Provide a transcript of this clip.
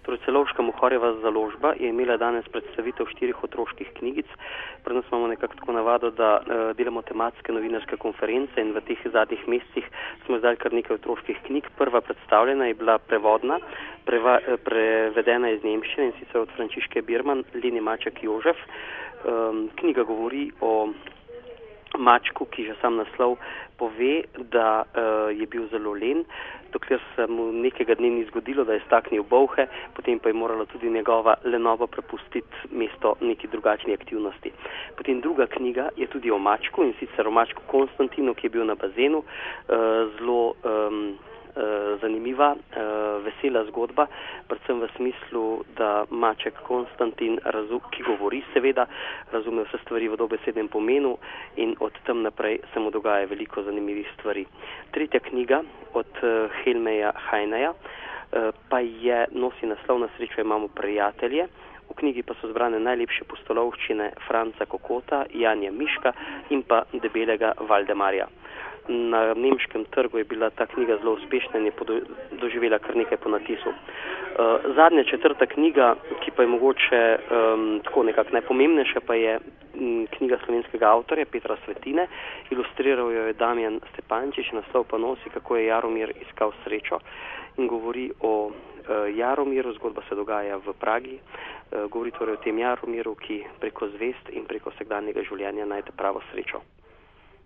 Torej, Celovška Mohorjeva založba je imela danes predstavitev 4 otroških knjigic. Pri nas imamo nekako tako navado, da delamo tematske novinarske konference in v teh zadnjih mesecih smo izdali kar nekaj otroških knjig. Prva predstavljena je bila prevodna, prevedena iz nemščine, in sicer od Frančiške Birman, Leni Maček Jožef. Knjiga govori o mačku, ki že sam naslov pove, da je bil zelo len, dokler se mu nekega dne ni zgodilo, da je staknil bolhe, potem pa je morala tudi njegova lenoba prepustiti mesto neki drugačni aktivnosti. Potem druga knjiga je tudi o mačku, in sicer o mačku Konstantinu, ki je bil na bazenu, zelo zanimiva, vesela zgodba, predvsem v smislu, da maček Konstantin, ki govori seveda, razume vse stvari v dobesednem pomenu in od tam naprej se mu dogaja veliko zanimivih stvari. Tretja knjiga od Helmeja Heineja pa nosi naslov Na srečo imamo prijatelje. V knjigi pa so zbrane najlepše pustolovščine Franca Kokota, Janja Miška in pa debelega Valdemarja. Na nemškem trgu je bila ta knjiga zelo uspešna in je doživela kar nekaj ponatisov. Zadnja, četrta knjiga, ki pa je mogoče tako nekako najpomembnejša, pa je knjiga slovenskega avtorja Petra Svetine. Ilustriral jo je Damjan Stepančič, naslov pa nosi Kako je Jaromir iskal srečo, in govori o Jaromiru. Zgodba se dogaja v Pragi. Govori torej o tem Jaromiru, ki preko zvest in preko vsakdanjega življenja najde pravo srečo.